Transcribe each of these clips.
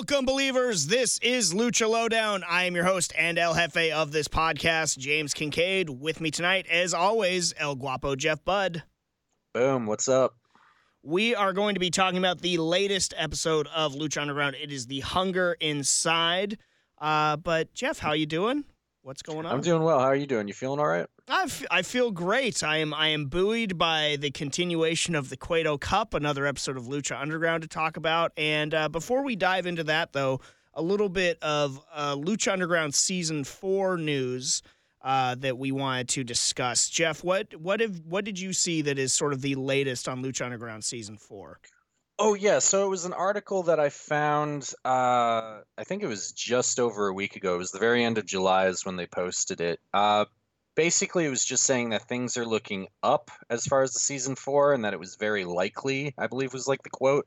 Welcome, believers. This is Lucha Lowdown. I am your host and El Jefe of this podcast, James Kincaid. With me tonight, as always, El Guapo Jeff Budd. Boom, what's up? We are going to be talking about the latest episode of Lucha Underground. It is The Hunger Inside. But, Jeff, how you doing? What's going on? I'm doing well. How are you doing? You feeling all right? I feel great. I am buoyed by the continuation of the Cueto Cup, another episode of Lucha Underground to talk about. And before we dive into that, though, a little bit of Lucha Underground Season 4 news that we wanted to discuss. Jeff, what did you see that is sort of the latest on Lucha Underground Season 4? Oh, yeah. So it was an article that I found, I think it was just over a week ago. It was the very end of July is when they posted it. Basically, it was just saying that things are looking up as far as the Season 4 and that it was very likely, I believe was like the quote.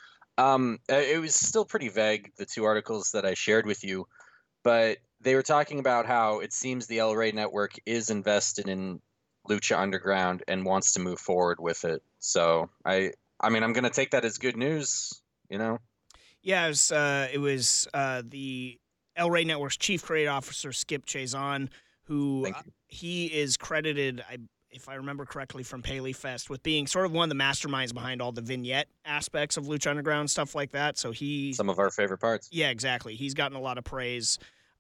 It was still pretty vague, the two articles that I shared with you, but they were talking about how it seems the El Rey Network is invested in Lucha Underground and wants to move forward with it. So, I mean, I'm going to take that as good news, you know? Yeah, it was the El Rey Network's chief creative officer, Skip Chazon, who he is credited, if I remember correctly, from Paley Fest with being sort of one of the masterminds behind all the vignette aspects of Lucha Underground, stuff like that. So some of our favorite parts. Yeah, exactly. He's gotten a lot of praise.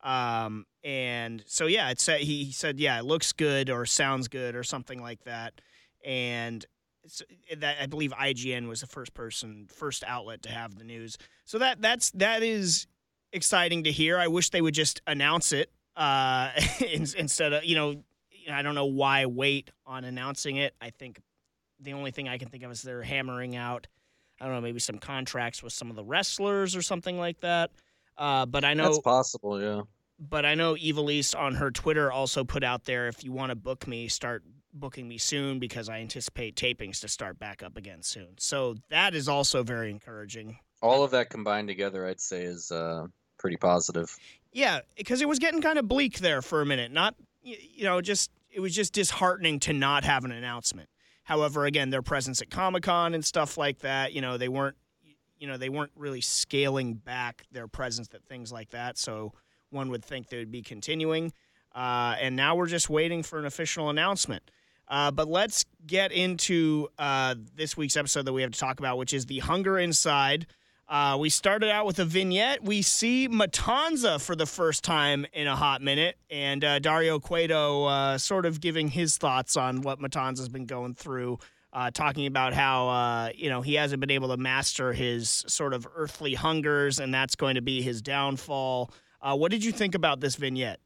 And so, yeah, he said, yeah, it looks good or sounds good or something like that. And that I believe IGN was the first outlet to have the news. So that is exciting to hear. I wish they would just announce it instead of, I don't know why wait on announcing it. I think the only thing I can think of is they're hammering out, I don't know, maybe some contracts with some of the wrestlers or something like that. But I know that's possible, yeah. But I know Ivelisse on her Twitter also put out there, if you want to book me, start booking me soon because I anticipate tapings to start back up again soon. So that is also very encouraging. All of that combined together, I'd say, is pretty positive. Yeah, because it was getting kind of bleak there for a minute. It was just disheartening to not have an announcement. However, again, their presence at Comic-Con and stuff like that, they weren't really scaling back their presence at things like that. So one would think they would be continuing. And now we're just waiting for an official announcement. But let's get into this week's episode that we have to talk about, which is The Hunger Inside. We started out with a vignette. We see Matanza for the first time in a hot minute, and Dario Cueto sort of giving his thoughts on what Matanza's been going through, talking about how he hasn't been able to master his sort of earthly hungers, and that's going to be his downfall. What did you think about this vignette?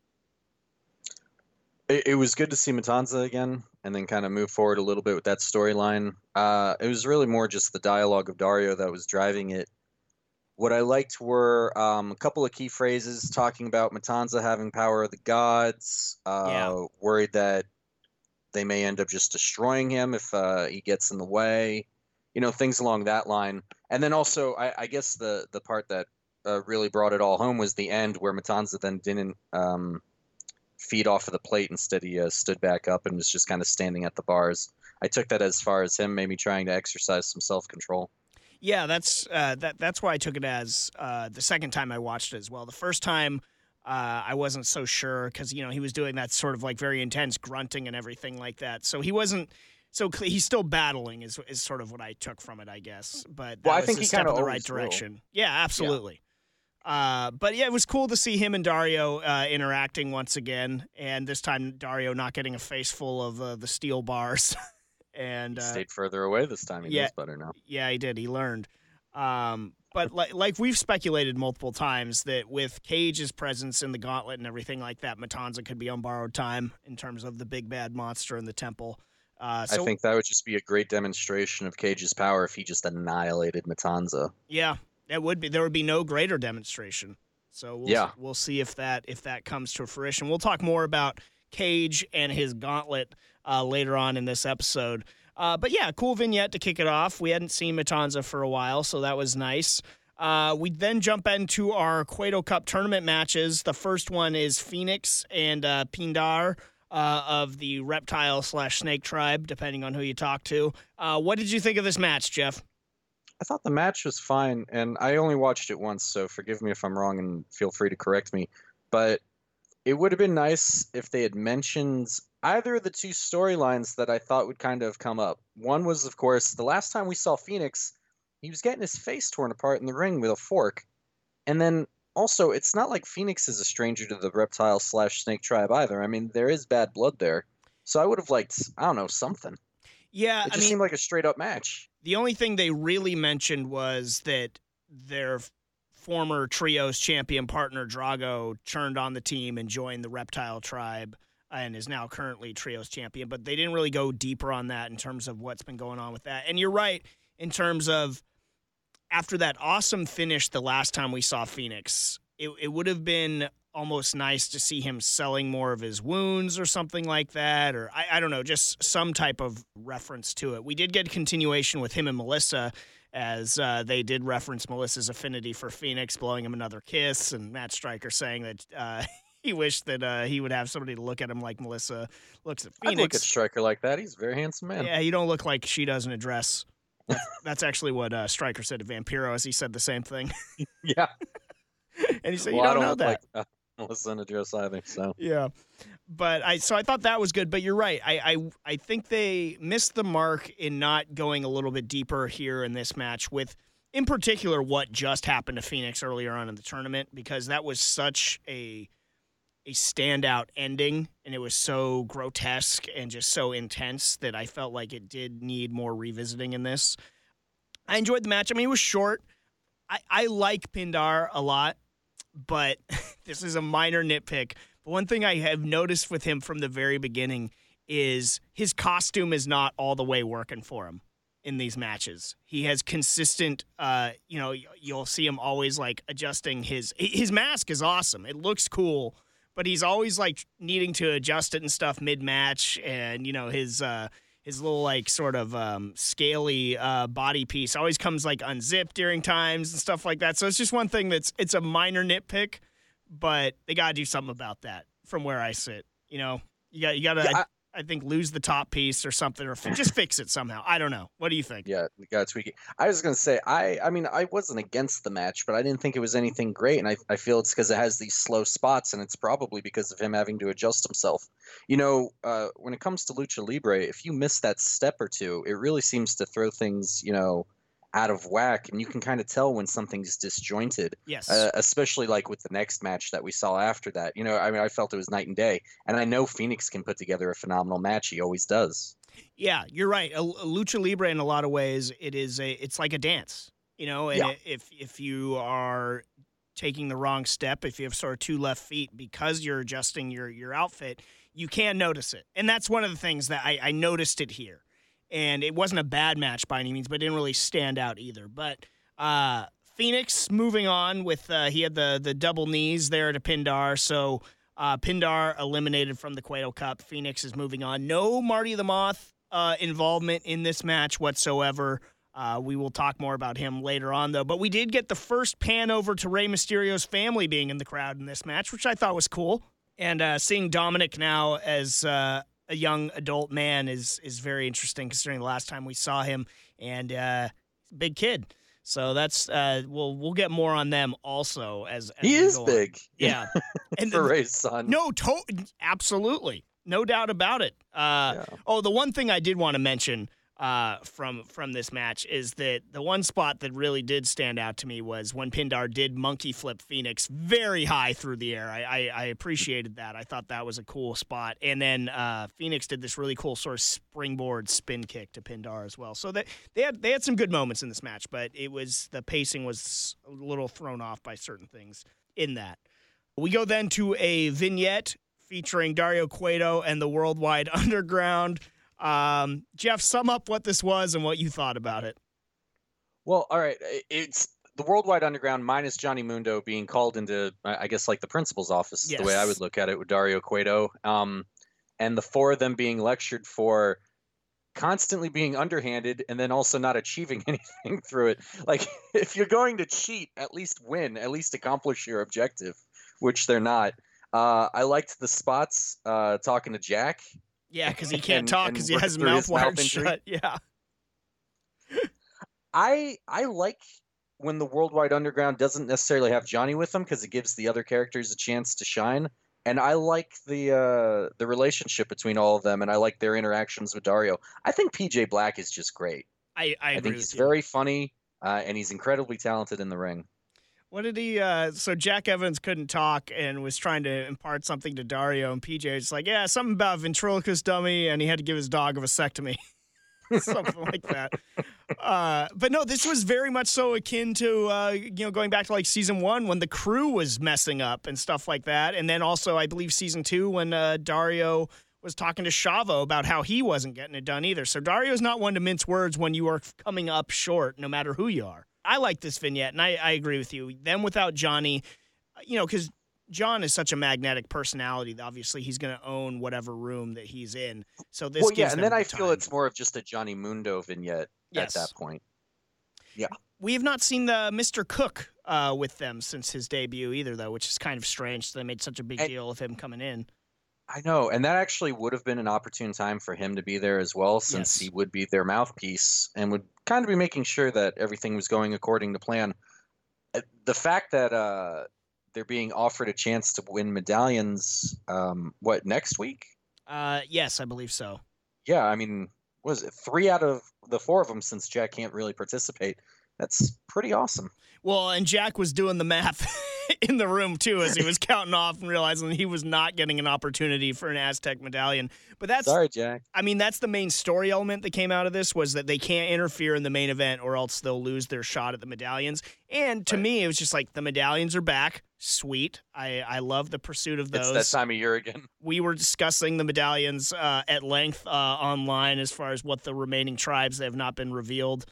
It was good to see Matanza again and then kind of move forward a little bit with that storyline. It was really more just the dialogue of Dario that was driving it. What I liked were a couple of key phrases talking about Matanza having power of the gods, worried that they may end up just destroying him if he gets in the way, things along that line. And then also, I guess the part that really brought it all home was the end where Matanza then didn't feed off of the plate. Instead, he stood back up and was just kind of standing at the bars. I took that as far as him maybe trying to exercise some self-control. Yeah, that's why I took it as the second time I watched it as well. The first time I wasn't so sure because, he was doing that sort of like very intense grunting and everything like that. So he wasn't so he's still battling is sort of what I took from it, I guess. But that I think was a he step kind of in the right direction. Yeah, absolutely. Yeah. But yeah, it was cool to see him and Dario interacting once again, and this time Dario not getting a face full of the steel bars. And he stayed further away this time. He knows better now. Yeah, he did. He learned. But like we've speculated multiple times that with Cage's presence in the gauntlet and everything like that, Matanza could be on borrowed time in terms of the big bad monster in the temple. I think that would just be a great demonstration of Cage's power if he just annihilated Matanza. Yeah, it would be. There would be no greater demonstration. So we'll see if that comes to fruition. We'll talk more about Cage and his gauntlet later on in this episode. But yeah, cool vignette to kick it off. We hadn't seen Matanza for a while, so that was nice. We then jump into our Cueto Cup tournament matches. The first one is Phoenix and Pindar of the reptile/snake tribe, depending on who you talk to. What did you think of this match, Jeff? I thought the match was fine, and I only watched it once, so forgive me if I'm wrong and feel free to correct me. But it would have been nice if they had mentioned either of the two storylines that I thought would kind of come up. One was, of course, the last time we saw Phoenix, he was getting his face torn apart in the ring with a fork. And then also, it's not like Phoenix is a stranger to the reptile slash snake tribe either. I mean, there is bad blood there. So I would have liked, I don't know, something. Yeah, It just seemed like a straight up match. the only thing they really mentioned was that their former trios champion partner Drago turned on the team and joined the reptile tribe and is now currently trios champion, but they didn't really go deeper on that in terms of what's been going on with that. And you're right in terms of after that awesome finish the last time we saw Phoenix, it would have been almost nice to see him selling more of his wounds or something like that, or I don't know, just some type of reference to it. We did get a continuation with him and Melissa, as they did reference Melissa's affinity for Phoenix, blowing him another kiss, and Matt Stryker saying that he wished that he would have somebody to look at him like Melissa looks at Phoenix. I'd look at Stryker like that. He's a very handsome man. Yeah, you don't look like she does in a dress. That's actually what Stryker said to Vampiro, as he said the same thing. Yeah. And he said, Well, you I don't know look that. like Melissa in a dress either, so. Yeah. But I thought that was good. But you're right. I think they missed the mark in not going a little bit deeper here in this match with, in particular, what just happened to Phoenix earlier on in the tournament, because that was such a standout ending, and it was so grotesque and just so intense that I felt like it did need more revisiting in this. I enjoyed the match. I mean, it was short. I like Pindar a lot, but this is a minor nitpick. But one thing I have noticed with him from the very beginning is his costume is not all the way working for him in these matches. He has consistent, you'll see him always like adjusting his mask is awesome. It looks cool, but he's always like needing to adjust it and stuff mid-match, and his little like sort of scaly body piece always comes like unzipped during times and stuff like that. So it's just one thing it's a minor nitpick, but they got to do something about that from where I sit. You got to Yeah, I think lose the top piece or something, or just fix it somehow. I don't know. What do you think? Yeah, we got to tweak it. I was going to say, I mean, I wasn't against the match, but I didn't think it was anything great. And I feel it's because it has these slow spots, and it's probably because of him having to adjust himself. When it comes to Lucha Libre, if you miss that step or two, it really seems to throw things, out of whack. And you can kind of tell when something's disjointed. Yes. Especially like with the next match that we saw after that. I felt it was night and day. And I know Phoenix can put together a phenomenal match. He always does. Yeah, you're right. A Lucha Libre, in a lot of ways, it's like a dance, and Yeah. if you are taking the wrong step, if you have sort of two left feet because you're adjusting your outfit, you can notice it. And that's one of the things that I noticed it here. And it wasn't a bad match by any means, but it didn't really stand out either. But Phoenix moving on with he had the double knees there to Pindar, so Pindar eliminated from the Cueto Cup. Phoenix is moving on. No Marty the Moth involvement in this match whatsoever. We will talk more about him later on, though. But we did get the first pan over to Rey Mysterio's family being in the crowd in this match, which I thought was cool. And seeing Dominic now as a young adult man is very interesting, considering the last time we saw him, and big kid. So that's we'll get more on them also as He is big. Yeah, and for Ray's son. No, absolutely, no doubt about it. Yeah. Oh, the one thing I did want to mention from this match is that the one spot that really did stand out to me was when Pindar did monkey flip Phoenix very high through the air. I appreciated that. I thought that was a cool spot. And then Phoenix did this really cool sort of springboard spin kick to Pindar as well. So they had some good moments in this match, but the pacing was a little thrown off by certain things in that. We go then to a vignette featuring Dario Cueto and the Worldwide Underground. Jeff, sum up what this was and what you thought about it. Well, all right. It's the Worldwide Underground minus Johnny Mundo being called into, I guess, like the principal's office, Yes. The way I would look at it with Dario Cueto. And the four of them being lectured for constantly being underhanded and then also not achieving anything through it. Like, if you're going to cheat, at least win, at least accomplish your objective, which they're not. I liked the spots talking to Jack. Yeah, because he can't talk because he work has his through mouth his mouth wired injury. shut. Yeah. I like when the Worldwide Underground doesn't necessarily have Johnny with them because it gives the other characters a chance to shine. And I like the relationship between all of them, and I like their interactions with Dario. I think PJ Black is just great. I I agree think with he's you. very funny, and he's incredibly talented in the ring. What did he? So Jack Evans couldn't talk and was trying to impart something to Dario, and PJ was like, "Yeah, something about ventriloquist dummy," and he had to give his dog a vasectomy, something like that. But no, this was very much so akin to going back to like season 1 when the crew was messing up and stuff like that, and then also I believe season 2 when Dario was talking to Chavo about how he wasn't getting it done either. So Dario's not one to mince words when you are coming up short, no matter who you are. I like this vignette, and I agree with you. Them without Johnny, because John is such a magnetic personality that obviously he's going to own whatever room that he's in. So this Well, gives yeah, and them then I the feel time. it's more of just a Johnny Mundo vignette Yes. at that point. Yeah. We have not seen the Mr. Cook with them since his debut either, though, which is kind of strange. They made such a big deal of him coming in. I know, and that actually would have been an opportune time for him to be there as well, since Yes. he would be their mouthpiece and would kind of be making sure that everything was going according to plan. The fact that they're being offered a chance to win medallions, next week? Yes, I believe so. Yeah, I mean, was it 3 out of the 4 of them since Jack can't really participate? That's pretty awesome. Well, and Jack was doing the math in the room, too, as he was counting off and realizing he was not getting an opportunity for an Aztec medallion. But that's, Sorry, Jack. I mean, that's the main story element that came out of this, was that they can't interfere in the main event or else they'll lose their shot at the medallions. And to me, it was just like, the medallions are back. Sweet. I love the pursuit of those. It's that time of year again. We were discussing the medallions at length online as far as what the remaining tribes that have not been revealed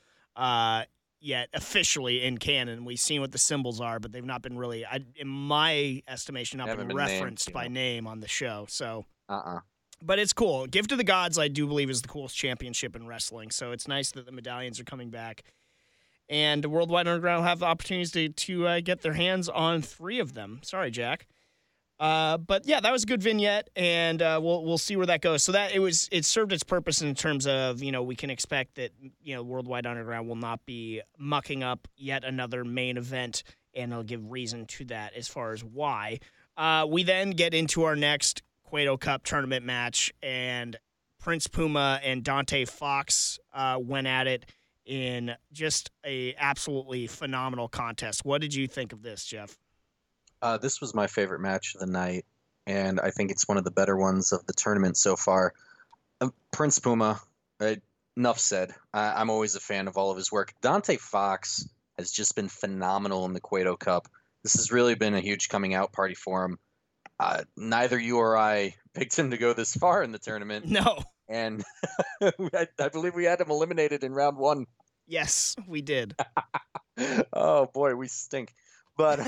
yet officially in canon. We've seen what the symbols are, but they've not been really, in my estimation, not Haven't been been named, referenced by name on the show. So, but it's cool. Gift of the Gods, I do believe, is the coolest championship in wrestling. So it's nice that the medallions are coming back. And Worldwide Underground will have the opportunities to get their hands on 3 of them. Sorry, Jack. But yeah, that was a good vignette, and we'll see where that goes. So that it served its purpose in terms of, we can expect that Worldwide Underground will not be mucking up yet another main event, and it'll give reason to that as far as why. We then get into our next Cueto Cup tournament match, and Prince Puma and Dante Fox went at it in just a absolutely phenomenal contest. What did you think of this, Jeff? This was my favorite match of the night, and I think it's one of the better ones of the tournament so far. Prince Puma, enough said. I'm always a fan of all of his work. Dante Fox has just been phenomenal in the Cueto Cup. This has really been a huge coming out party for him. Neither you or I picked him to go this far in the tournament. No. And I believe we had him eliminated in round 1. Yes, we did. Oh, boy, we stink. But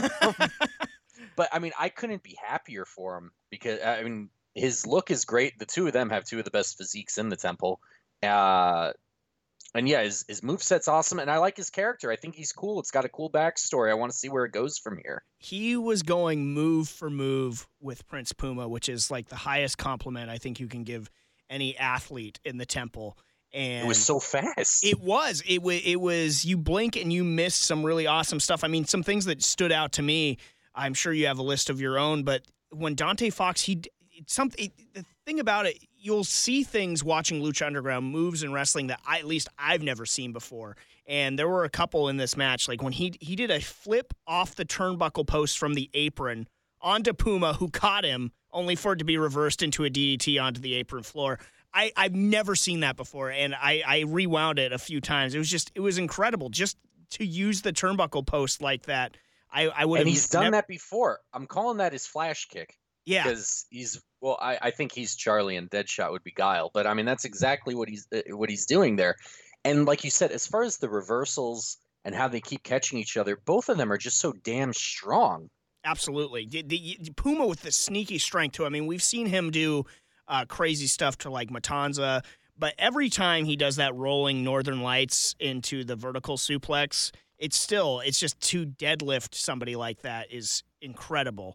I mean, I couldn't be happier for him because, I mean, his look is great. The 2 of them have 2 of the best physiques in the temple. And yeah, his moveset's awesome, and I like his character. I think he's cool. It's got a cool backstory. I want to see where it goes from here. He was going move for move with Prince Puma, which is like the highest compliment I think you can give any athlete in the temple. And it was so fast. It was. You blink and you miss some really awesome stuff. I mean, some things that stood out to me, I'm sure you have a list of your own, but when Dante Fox, the thing about it, you'll see things watching Lucha Underground, moves in wrestling that at least I've never seen before. And there were a couple in this match, like when he did a flip off the turnbuckle post from the apron onto Puma, who caught him, only for it to be reversed into a DDT onto the apron floor. I've never seen that before, and I rewound it a few times. It was incredible just to use the turnbuckle post like that. I would. And he's done that before. I'm calling that his flash kick. Yeah, because I think he's Charlie and Deadshot would be Guile, but I mean that's exactly what he's doing there. And like you said, as far as the reversals and how they keep catching each other, both of them are just so damn strong. Absolutely, the Puma with the sneaky strength too. I mean, we've seen him do crazy stuff to like Matanza, but every time he does that rolling Northern Lights into the vertical suplex, it's just to deadlift somebody like that is incredible.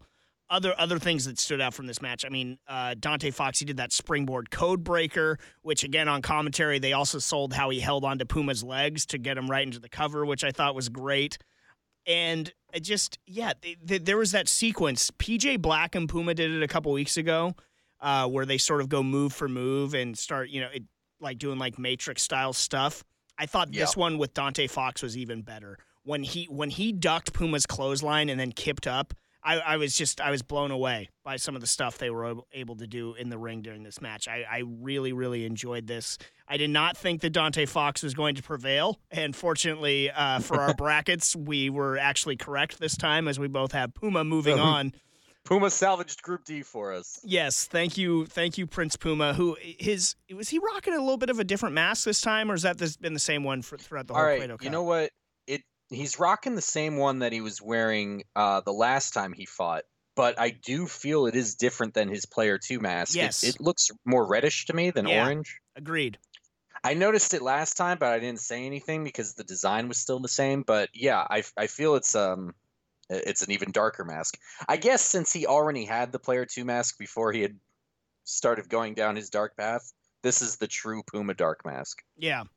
other things that stood out from this match. I mean, Dante Fox, he did that springboard code breaker, which again on commentary they also sold how he held onto Puma's legs to get him right into the cover, which I thought was great. And it just, there was that sequence. PJ Black and Puma did it a couple weeks ago, where they sort of go move for move and start, like doing like Matrix style stuff. I thought this one with Dante Fox was even better. When he ducked Puma's clothesline and then kipped up, I was blown away by some of the stuff they were able to do in the ring during this match. I really, really enjoyed this. I did not think that Dante Fox was going to prevail, and fortunately for our brackets, we were actually correct this time, as we both have Puma moving on. Puma salvaged Group D for us. Yes, thank you, Prince Puma. Was he rocking a little bit of a different mask this time, or has that been the same one throughout the whole Cueto Cup? You know what? He's rocking the same one that he was wearing the last time he fought, but I do feel it is different than his Player 2 mask. Yes. It looks more reddish to me than orange. Agreed. I noticed it last time, but I didn't say anything because the design was still the same. But yeah, I feel it's an even darker mask. I guess since he already had the Player 2 mask before he had started going down his dark path, this is the true Puma dark mask. Yeah.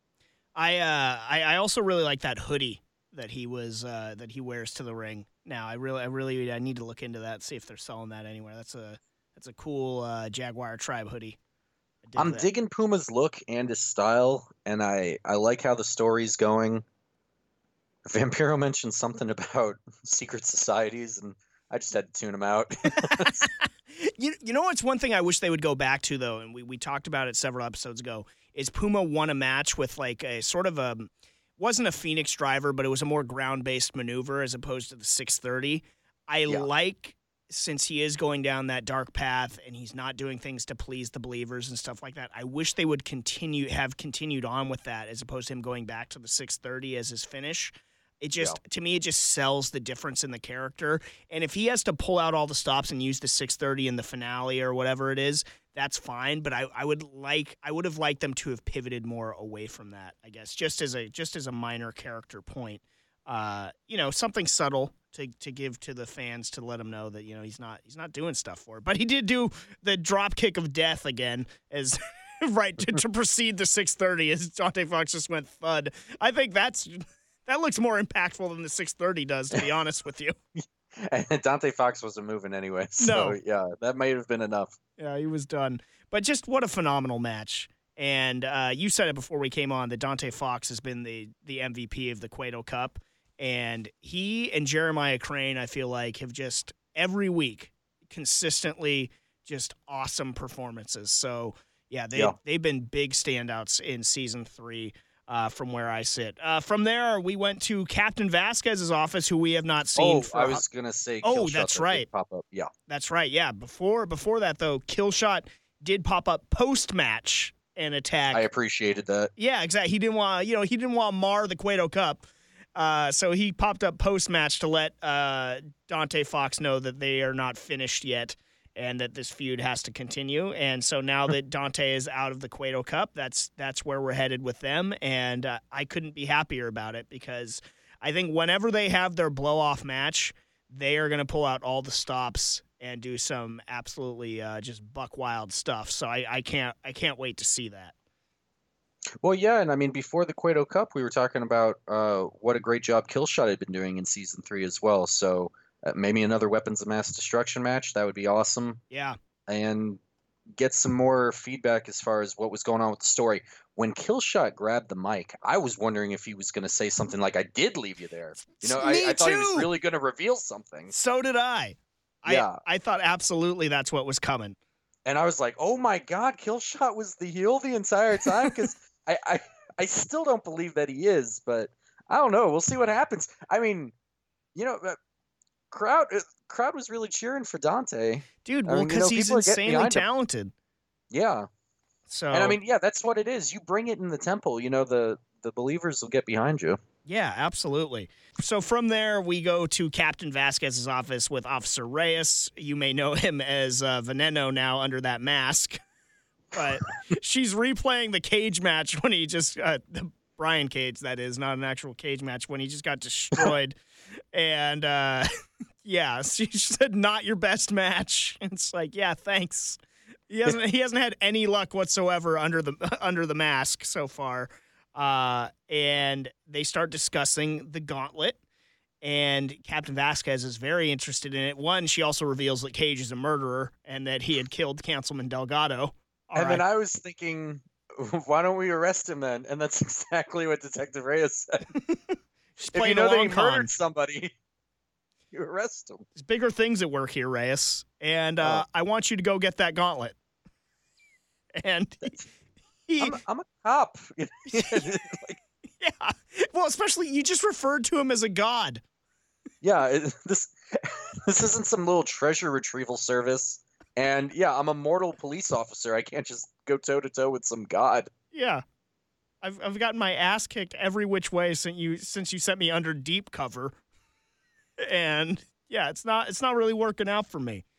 I also really like that hoodie that he wears to the ring now. I need to look into that, see if they're selling that anywhere. That's a cool Jaguar Tribe hoodie. I'm digging Puma's look and his style, and I like how the story's going. Vampiro mentioned something about secret societies, and I just had to tune him out. You know what's one thing I wish they would go back to, though, and we talked about it several episodes ago, is Puma won a match with like a sort of a, wasn't a Phoenix driver, but it was a more ground-based maneuver as opposed to the 630. I like, since he is going down that dark path and he's not doing things to please the believers and stuff like that, I wish they would have continued on with that as opposed to him going back to the 630 as his finish. It just, to me, it just sells the difference in the character. And if he has to pull out all the stops and use the 630 in the finale or whatever it is, that's fine. But I would have liked them to have pivoted more away from that, I guess, just as a minor character point. Something subtle to give to the fans to let them know that, he's not doing stuff for it. But he did do the drop kick of death again as right to precede the 630 as Dante Fox just went thud. I think that looks more impactful than the 630 does, to be honest with you. And Dante Fox wasn't moving anyway. So, yeah, that might have been enough. Yeah, he was done. But just what a phenomenal match. And you said it before we came on that Dante Fox has been the MVP of the Cueto Cup. And he and Jeremiah Crane, I feel like, have just every week consistently just awesome performances. So, yeah, they've been big standouts in Season 3. From where I sit. From there, we went to Captain Vasquez's office, who we have not seen. I was going to say Killshot. That's right. Pop up. Yeah. That's right, yeah. Before that, though, Killshot did pop up post-match and attack. I appreciated that. Yeah, exactly. He didn't want to mar the Cueto Cup. So he popped up post-match to let Dante Fox know that they are not finished yet and that this feud has to continue. And so now that Dante is out of the Cueto Cup, that's where we're headed with them. And I couldn't be happier about it because I think whenever they have their blow-off match, they are going to pull out all the stops and do some absolutely just buck-wild stuff. So I can't wait to see that. Well, yeah, and I mean, before the Cueto Cup, we were talking about what a great job Killshot had been doing in Season 3 as well. So maybe another Weapons of Mass Destruction match. That would be awesome. Yeah. And get some more feedback as far as what was going on with the story. When Killshot grabbed the mic, I was wondering if he was going to say something like, I did leave you there. I thought he was really going to reveal something. So did I. Yeah. I thought absolutely that's what was coming. And I was like, oh my God, Killshot was the heel the entire time? Because I still don't believe that he is, but I don't know. We'll see what happens. I mean, crowd was really cheering for Dante. Dude, well, because he's insanely talented. Yeah. So, and I mean, yeah, that's what it is. You bring it in the temple, the believers will get behind you. Yeah, absolutely. So from there, we go to Captain Vasquez's office with Officer Reyes. You may know him as Veneno now under that mask. But she's replaying the cage match when he just, the Brian Cage, that is, not an actual cage match, when he just got destroyed. And, Yeah, she said not your best match. And it's like, yeah, thanks. He hasn't had any luck whatsoever under the mask so far. And they start discussing the gauntlet. And Captain Vasquez is very interested in it. One, she also reveals that Cage is a murderer and that he had killed Councilman Delgado. Then I was thinking, why don't we arrest him then? And that's exactly what Detective Reyes said. If you know that he murdered somebody, you arrest him. There's bigger things at work here, Reyes. And I want you to go get that gauntlet. And I'm a cop. Yeah. Well, especially you just referred to him as a god. Yeah, this isn't some little treasure retrieval service. And yeah, I'm a mortal police officer. I can't just go toe to toe with some god. Yeah. I've gotten my ass kicked every which way since you sent me under deep cover. And yeah, it's not really working out for me.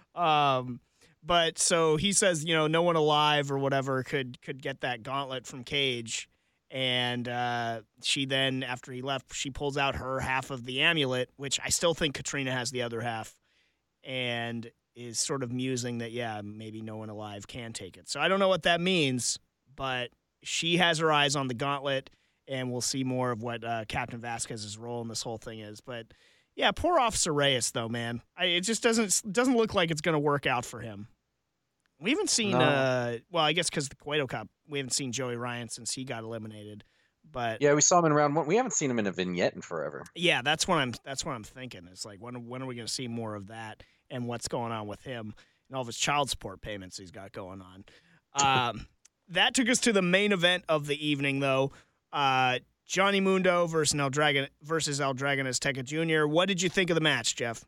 But so he says, no one alive or whatever could get that gauntlet from Cage. And she then, after he left, she pulls out her half of the amulet, which I still think Katrina has the other half, and is sort of musing that, yeah, maybe no one alive can take it. So I don't know what that means, but she has her eyes on the gauntlet, and we'll see more of what Captain Vasquez's role in this whole thing is. But yeah, poor Officer Reyes, though, man. It just doesn't look like it's going to work out for him. We haven't seen, well, I guess because the Cueto Cup, we haven't seen Joey Ryan since he got eliminated. But yeah, we saw him in round one. We haven't seen him in a vignette in forever. Yeah, that's what I'm thinking. It's like when are we going to see more of that and what's going on with him and all of his child support payments he's got going on. That took us to the main event of the evening, though. Johnny Mundo versus El Dragon Azteca Jr. What did you think of the match, Jeff?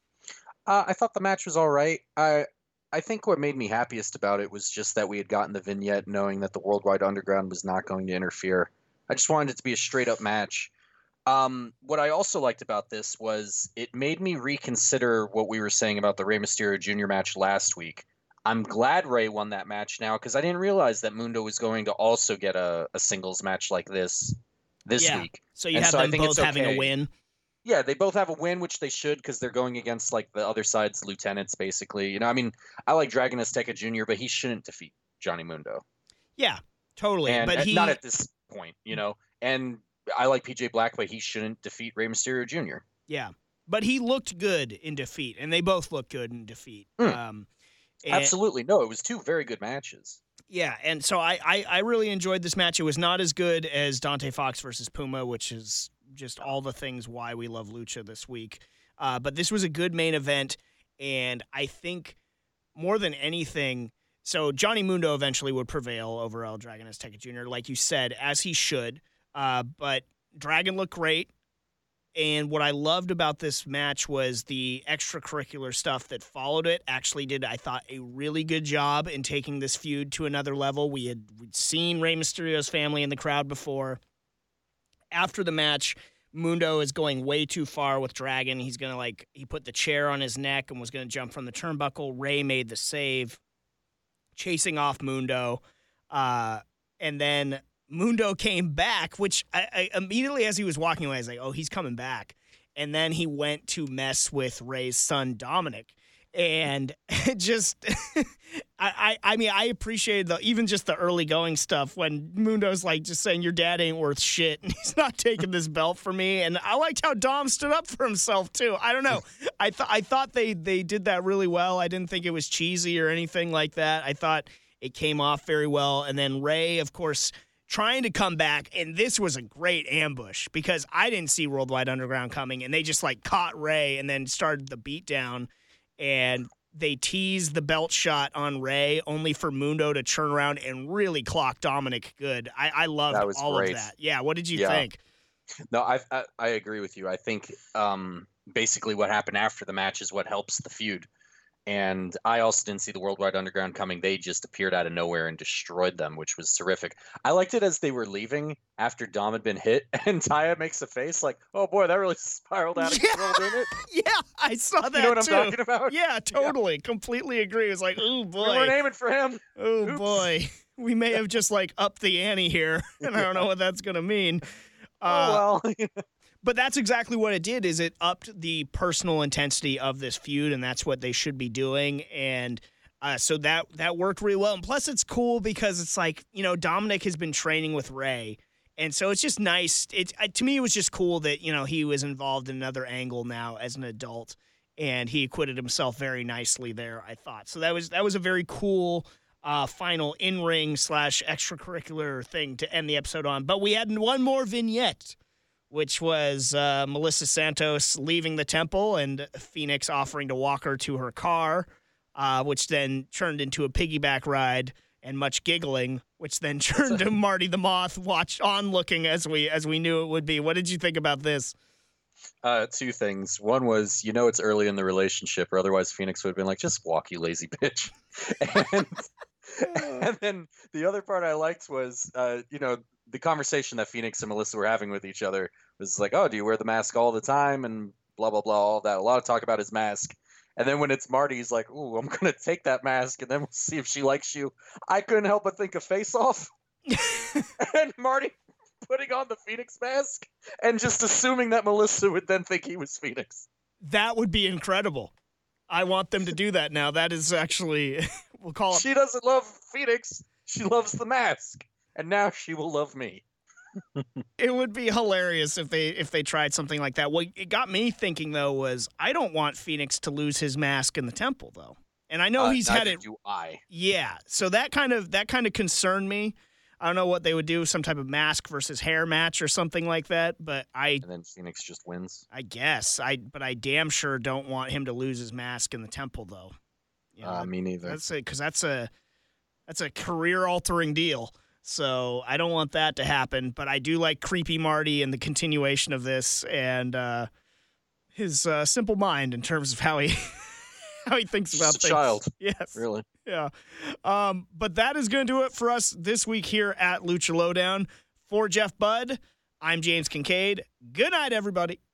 I thought the match was all right. I think what made me happiest about it was just that we had gotten the vignette knowing that the Worldwide Underground was not going to interfere. I just wanted it to be a straight-up match. What I also liked about this was it made me reconsider what we were saying about the Rey Mysterio Jr. match last week. I'm glad Rey won that match now because I didn't realize that Mundo was going to also get a singles match like this week. So you have them both having a win. Yeah, they both have a win, which they should because they're going against like the other side's lieutenants, basically. I like Dragon Azteca Jr., but he shouldn't defeat Johnny Mundo. Yeah, totally. And but not at this point, And I like PJ Black, but he shouldn't defeat Rey Mysterio Jr. Yeah, but he looked good in defeat, and they both looked good in defeat. Absolutely. No, it was two very good matches. Yeah, and so I really enjoyed this match. It was not as good as Dante Fox versus Puma, which is just all the things why we love Lucha this week. But this was a good main event, and I think more than anything, so Johnny Mundo eventually would prevail over El Dragon Azteca Jr., like you said, as he should. But Dragon looked great. And what I loved about this match was the extracurricular stuff that followed it actually did, I thought, a really good job in taking this feud to another level. We'd seen Rey Mysterio's family in the crowd before. After the match, Mundo is going way too far with Dragon. He's going to, he put the chair on his neck and was going to jump from the turnbuckle. Rey made the save, chasing off Mundo. And then Mundo came back, which I immediately as he was walking away, I was like, oh, he's coming back. And then he went to mess with Rey's son, Dominic. And just, I appreciated even just the early going stuff when Mundo's just saying your dad ain't worth shit and he's not taking this belt from me. And I liked how Dom stood up for himself too. I don't know. I thought they did that really well. I didn't think it was cheesy or anything like that. I thought it came off very well. And then Rey, of course, trying to come back, and this was a great ambush because I didn't see Worldwide Underground coming, and they just caught Rey and then started the beatdown, and they teased the belt shot on Rey only for Mundo to turn around and really clock Dominic good. I loved all of that. Yeah, what did you think? No, I agree with you. I think basically what happened after the match is what helps the feud. And I also didn't see the Worldwide Underground coming. They just appeared out of nowhere and destroyed them, which was terrific. I liked it as they were leaving after Dom had been hit, and Taya makes a face like, oh boy, that really spiraled out of control, didn't it? Yeah, I saw that too. You know what I'm talking about? Yeah, totally. Yeah. Completely agree. It was like, oh boy. We weren't aiming for him. Oh Oops. Boy. We may have just upped the ante here, and I don't know what that's going to mean. Oh, well. But that's exactly what it did, is it upped the personal intensity of this feud, and that's what they should be doing. And so that worked really well. And plus, it's cool because it's like, Dominic has been training with Ray. And so it's just nice. To me, it was just cool that, he was involved in another angle now as an adult, and he acquitted himself very nicely there, I thought. So that was a very cool final in-ring / extracurricular thing to end the episode on. But we had one more vignette, which was Melissa Santos leaving the temple and Phoenix offering to walk her to her car, which then turned into a piggyback ride and much giggling, which then turned to Marty the Moth looking as we knew it would be. What did you think about this? Two things. One was, it's early in the relationship, or otherwise Phoenix would have been like, just walk, you lazy bitch. And then the other part I liked was, the conversation that Phoenix and Melissa were having with each other was like, oh, do you wear the mask all the time? And blah, blah, blah, all that. A lot of talk about his mask. And then when it's Marty, he's like, ooh, I'm going to take that mask, and then we'll see if she likes you. I couldn't help but think of Face Off. And Marty putting on the Phoenix mask and just assuming that Melissa would then think he was Phoenix. That would be incredible. I want them to do that now. That is actually, we'll call it. She doesn't love Phoenix. She loves the mask. And now she will love me. It would be hilarious if they tried something like that. What it got me thinking, though, was I don't want Phoenix to lose his mask in the temple, though. And I know he's had it. Do I? Yeah. So that kind of concerned me. I don't know what they would do, some type of mask versus hair match or something like that. But and then Phoenix just wins. I guess. But I damn sure don't want him to lose his mask in the temple, though. Me neither. Because that's a career-altering deal. So I don't want that to happen, but I do like Creepy Marty and the continuation of this and his simple mind in terms of how he thinks about things. Child. Yes. Really. Yeah. But that is going to do it for us this week here at Lucha Lowdown. For Jeff Budd, I'm James Kincaid. Good night, everybody.